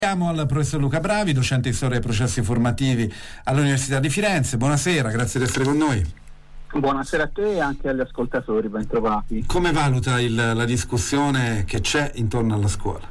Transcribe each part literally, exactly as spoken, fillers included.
Siamo al professor Luca Bravi, docente di storia dei processi formativi all'Università di Firenze. Buonasera, grazie di essere con noi. Buonasera a te e anche agli ascoltatori, ben trovati. Come valuta il, la discussione che c'è intorno alla scuola?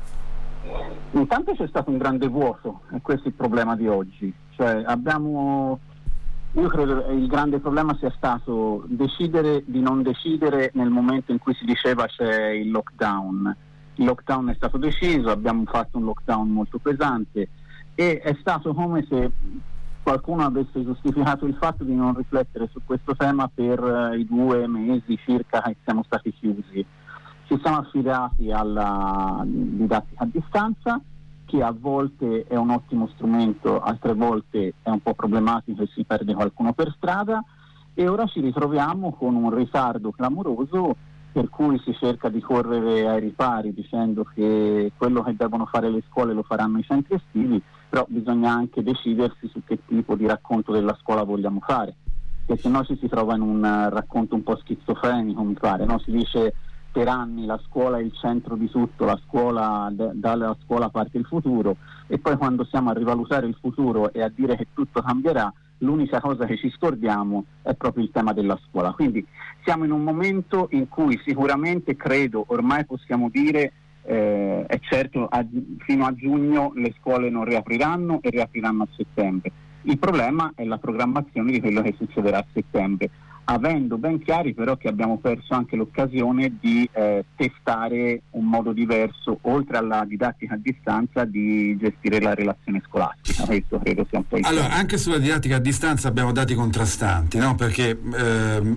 Intanto c'è stato un grande vuoto e questo è il problema di oggi. Cioè abbiamo, io credo che il grande problema sia stato decidere di non decidere nel momento in cui si diceva c'è il lockdown. Il lockdown è stato deciso, abbiamo fatto un lockdown molto pesante e è stato come se qualcuno avesse giustificato il fatto di non riflettere su questo tema per uh, i due mesi circa che siamo stati chiusi. Ci siamo affidati alla didattica a distanza, che a volte è un ottimo strumento, altre volte è un po' problematico e si perde qualcuno per strada, e ora ci ritroviamo con un ritardo clamoroso, per cui si cerca di correre ai ripari dicendo che quello che devono fare le scuole lo faranno i centri estivi, però bisogna anche decidersi su che tipo di racconto della scuola vogliamo fare, perché se no ci si trova in un racconto un po' schizofrenico, mi pare, no? Si dice per anni la scuola è il centro di tutto, la scuola, d- dalla scuola parte il futuro, e poi quando siamo a rivalutare il futuro e a dire che tutto cambierà, l'unica cosa che ci scordiamo è proprio il tema della scuola. Quindi siamo in un momento in cui sicuramente, credo, ormai possiamo dire, eh, è certo, a, fino a giugno le scuole non riapriranno e riapriranno a settembre. Il problema è la programmazione di quello che succederà a settembre, avendo ben chiari però che abbiamo perso anche l'occasione di eh, testare un modo diverso, oltre alla didattica a distanza, di gestire la relazione scolastica. Questo credo sia un po' il Allora, tema. anche sulla didattica a distanza abbiamo dati contrastanti, no? Perché eh,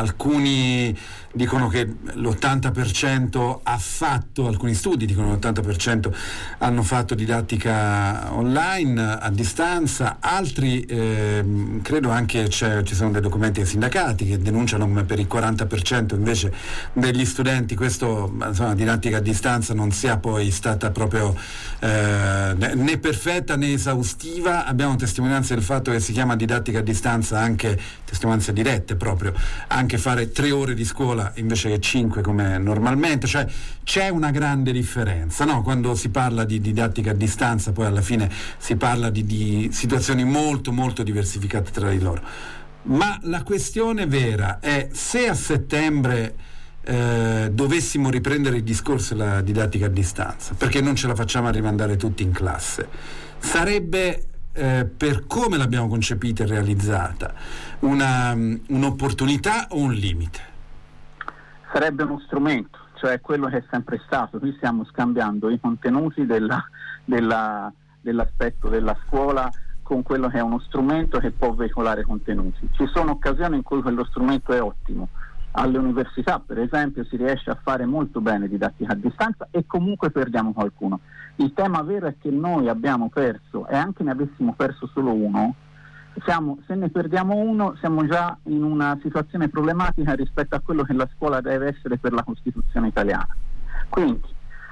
alcuni dicono che l'ottanta per cento ha fatto, alcuni studi dicono che l'ottanta per cento hanno fatto didattica online a distanza, altri eh, credo anche c'è, ci sono dei documenti dei sindacati che denunciano come per il quaranta per cento invece degli studenti questo, insomma, didattica a distanza non sia poi stata proprio eh, né perfetta né esaustiva. Abbiamo testimonianze del fatto che si chiama didattica a distanza anche testimonianze dirette, proprio anche fare tre ore di scuola invece che cinque come normalmente, cioè c'è una grande differenza, no? Quando si parla di didattica a distanza poi alla fine si parla di, di situazioni molto molto diversificate tra di loro. Ma la questione vera è se a settembre eh, dovessimo riprendere il discorso della didattica a distanza, perché non ce la facciamo a rimandare tutti in classe, sarebbe eh, per come l'abbiamo concepita e realizzata una, un'opportunità o un limite? Sarebbe uno strumento, cioè quello che è sempre stato. Qui stiamo scambiando i contenuti della, della, dell'aspetto della scuola con quello che è uno strumento che può veicolare contenuti. Ci sono occasioni in cui quello strumento è ottimo. Alle università, per esempio, si riesce a fare molto bene didattica a distanza e comunque perdiamo qualcuno. Il tema vero è che noi abbiamo perso, e anche ne avessimo perso solo uno, siamo, se ne perdiamo uno siamo già in una situazione problematica rispetto a quello che la scuola deve essere per la Costituzione italiana. Quindi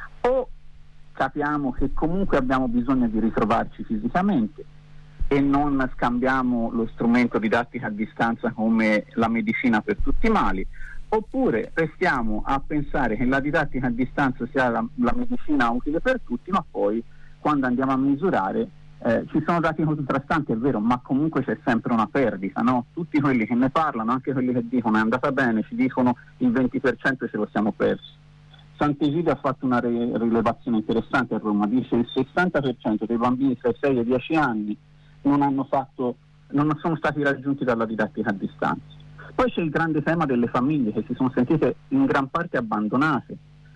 o capiamo che comunque abbiamo bisogno di ritrovarci fisicamente e non scambiamo lo strumento didattica a distanza come la medicina per tutti i mali, oppure restiamo a pensare che la didattica a distanza sia la, la medicina utile per tutti, ma poi quando andiamo a misurare eh, ci sono dati contrastanti, è vero, ma comunque c'è sempre una perdita, no? Tutti quelli che ne parlano, anche quelli che dicono è andata bene, ci dicono il venti per cento ce lo siamo persi. Sant'Egidio ha fatto una re- rilevazione interessante a Roma, dice il sessanta per cento dei bambini tra i sei e i dieci anni non hanno fatto, non sono stati raggiunti dalla didattica a distanza. Poi c'è il grande tema delle famiglie che si sono sentite in gran parte abbandonate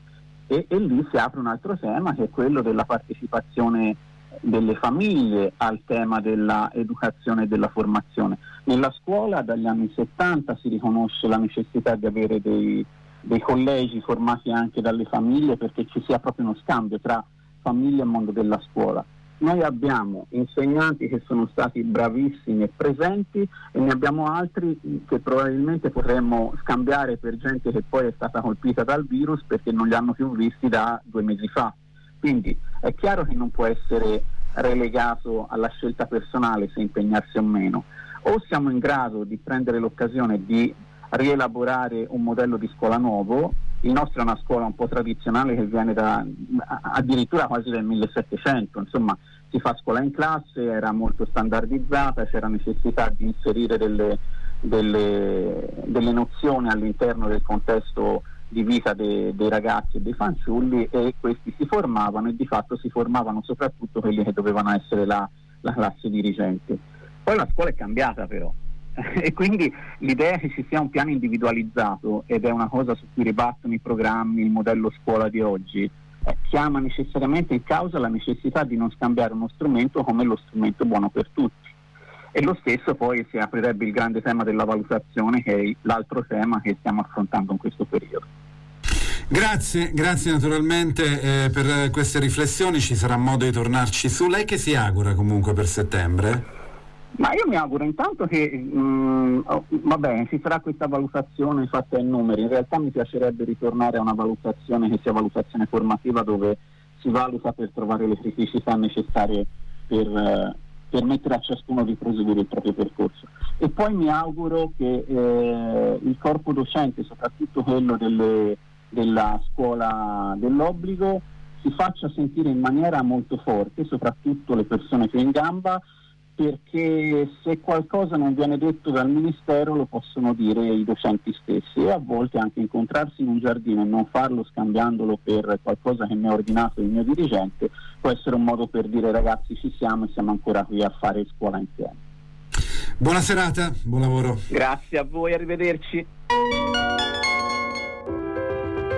e, e lì si apre un altro tema, che è quello della partecipazione delle famiglie al tema dell'educazione e della formazione. Nella scuola dagli anni settanta si riconosce la necessità di avere dei, dei collegi formati anche dalle famiglie, perché ci sia proprio uno scambio tra famiglia e mondo della scuola. Noi abbiamo insegnanti che sono stati bravissimi e presenti e ne abbiamo altri che probabilmente potremmo scambiare per gente che poi è stata colpita dal virus perché non li hanno più visti da due mesi fa. Quindi è chiaro che non può essere relegato alla scelta personale se impegnarsi o meno. O siamo in grado di prendere l'occasione di rielaborare un modello di scuola nuovo il nostro è una scuola un po' tradizionale che viene da addirittura quasi del millesettecento, insomma si fa scuola in classe, era molto standardizzata, c'era necessità di inserire delle, delle, delle nozioni all'interno del contesto di vita de, dei ragazzi e dei fanciulli, e questi si formavano, e di fatto si formavano soprattutto quelli che dovevano essere la, la classe dirigente. Poi la scuola è cambiata però e quindi l'idea che ci sia un piano individualizzato, ed è una cosa su cui ribattono i programmi, il modello scuola di oggi, eh, chiama necessariamente in causa la necessità di non scambiare uno strumento come lo strumento buono per tutti. E lo stesso poi si aprirebbe il grande tema della valutazione, che è l'altro tema che stiamo affrontando in questo periodo. Grazie, grazie naturalmente eh, per queste riflessioni, ci sarà modo di tornarci su. Lei che si augura comunque per settembre? Ma io mi auguro intanto che mh, oh, va bene, ci sarà questa valutazione fatta in numeri. In realtà mi piacerebbe ritornare a una valutazione che sia valutazione formativa, dove si valuta per trovare le criticità necessarie per eh, permettere a ciascuno di proseguire il proprio percorso. E poi mi auguro che eh, il corpo docente, soprattutto quello delle, della scuola dell'obbligo, si faccia sentire in maniera molto forte, soprattutto le persone più in gamba, perché se qualcosa non viene detto dal Ministero lo possono dire i docenti stessi, e a volte anche incontrarsi in un giardino e non farlo scambiandolo per qualcosa che mi ha ordinato il mio dirigente può essere un modo per dire: ragazzi, ci siamo e siamo ancora qui a fare scuola insieme. Buona serata, buon lavoro. Grazie a voi, arrivederci.